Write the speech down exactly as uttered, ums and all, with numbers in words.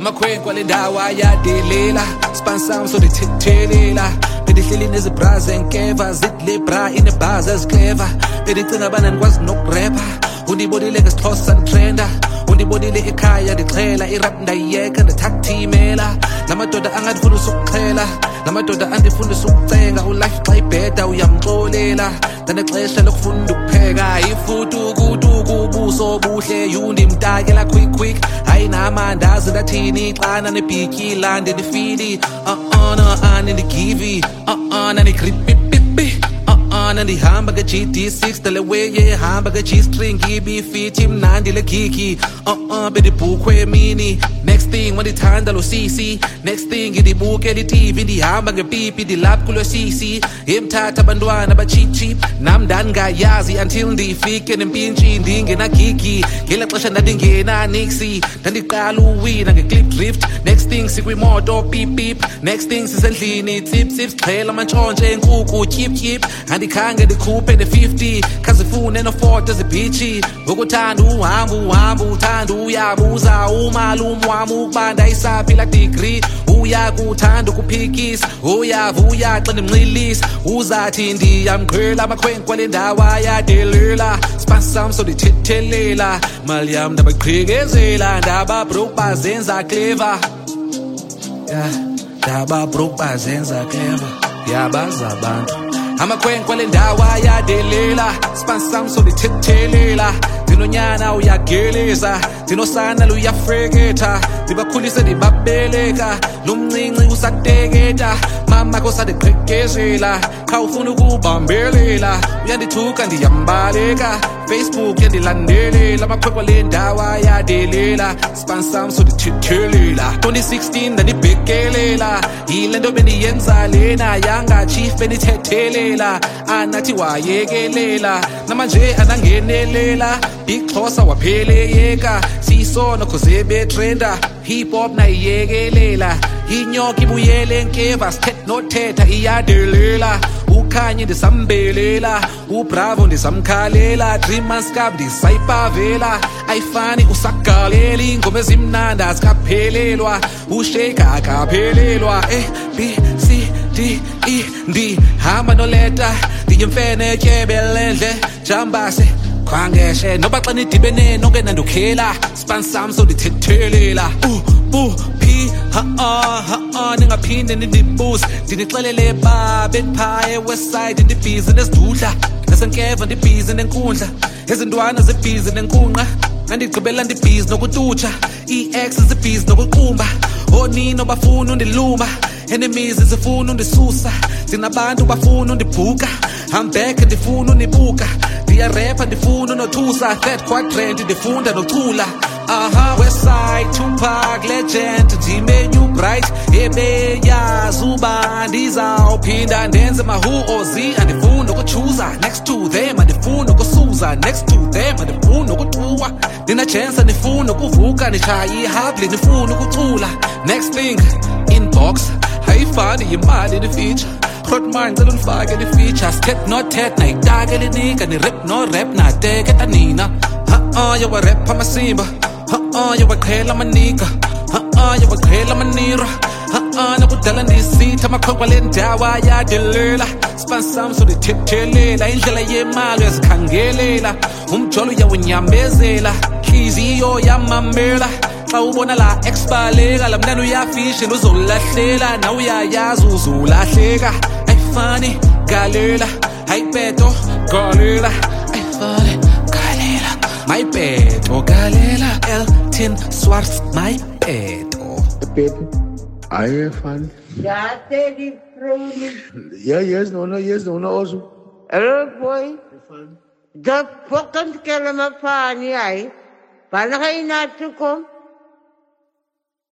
amakhwenkwe le ndawo ayadelela spansam so ndithethelela bendihleli nezibra zenkeva zidlebra inebhaz ezicleva bendicinga bana ndikwazi nokurepha undibonile ngesixhosa nditrenda undibonile ekhaya ndixhela irap ndayiyeka ndithakthimela namadoda angandifundisa ukuxhela namadoda andifundisa ukucenga ulife xa ibheda uyamxolela ndanexesha lokufunda ukupheka ifutukutuku buso buhle yundimtakela quick quick hayi namandazi ndathini xana nebhityila ndendifili uh-uh no andigivi uh-uh nandigrippipipi uh-uh nandihamba nge-G D six dale weye hamba nge-G string ibifithi mnandi le gigi uh-uh bendibhukhwe emini next thing wandithanda lo sisi next thing ndibukela i-T V ndihamba ngepipi ndilapha kulo sisi emthatha abantwana bacheap nam ndandingayazi until ndifike nempintshi ndingenagigi ngela xesha ndandingena nixi ndandiqala uwina nge-clip drift next thing sikwimoto pip pip next thing sisendlini tsip tsip sixhela amantshontshe enkukhu tyip tyip andikhange ndikhuphe ne-fifty khazifune no-forty ezibhitshi ngokuthanda uhambo uhambo uthanda uyabuza umalume wami ukuba ndayisaphi la degree uyakuthanda ukuphikisa uyavuya xa ndimnxilisa uzathi ndiyamqhela amakhwenkwe le ndawo ayadelela spansam so ndithethelela mali yam ndabaqhikezela ndababroke bazenza clever yeah ndababroke bazenza clever yabaza abantu amakhwenkwe le ndawo ayadelela spansam so ndithethelela ndinonyana uyageleza ndinosana luyafreketha ndibakhulise ndibabeleka lo mncinci usateketa mama kosandiqhekezela khawufuna ukubambelela uyandithuka ndiyambaleka Facebook yandilandelela amakhwenkwe le ndawo ayadelela spansam so ndithethelela twenty sixteen ndandibhekelela yile nto bendiyenza lena yanga chief bendithethelela anathi wayekelela namanje anangenelela big xhosa wapheleyeka siyisona khoze betrenda hip hop nayiyekelela inyoka ibuyele enkeva sithetha nothetha iyadelela ukhanye ndisambelela ubravo ndisamkhalela three months cab ndisayipavela ayifani usagalela ingoma ezimnandi azikaphelelwa ushake akaphelelwa A B C D E ndihamba noleta ndiyimfene etyebelendle jambase khwangeshe noba xa nidibene nonke nandukhela spansam so ndithethelela u p ha-uh ha-uh ningaphinde nindibuze ndinixelele babe ndiphaye westside ndibhizi nezidudla nasenkeva ndibhizi nenkundla ezintwana zibhizi nenkunqa nandigqibela ndibhizi nokututsha i-ex zibhizi nokuqumba onino bafuna undiluma enemies zifuna undisusa zinabantu bafuna undibhuka I'm back ndifuna undibuka ndiyarapha ndifuna unothusa third quadrant ndifunda nocula aha westside Tupac legend ndimenyu bright ebeyazi uba ndizawuphinda ndenze mahu ozi andifuna ukuchuza next to them andifuna ukusuza next to them andifuna ukutuwa nina chance ndifuna ukuvuka ndishaye ihable ndifuna ukucula next thing inbox hayifani yimali nefeature Rotman ngicela undifake le-feature sithetha nothetha nayitake lenika ni-rap no-rap nateketa nina ha-uh yawarap amasimba ha-uh yawaqhela amanika ha-uh yawaqhela amanira ha-uh nakudala ndisitha amakhwenkwe le ndawo ayadelela spansam so ndithethelela indlela yemali uyazikhangelela umjolo uyawunyambezela hliziyo yamamela xa ubona la exbaleka la mntana uyafishe uzolahlela na uyayazi uzolahleka ayifani galela hayipeto galela ayifani galela mayipeto galela Elton Swarts mayipeto peto ayifani ja tedi froni ja yes no no yes no no also hello boy the fucking kelma pani ai bana kai na tukom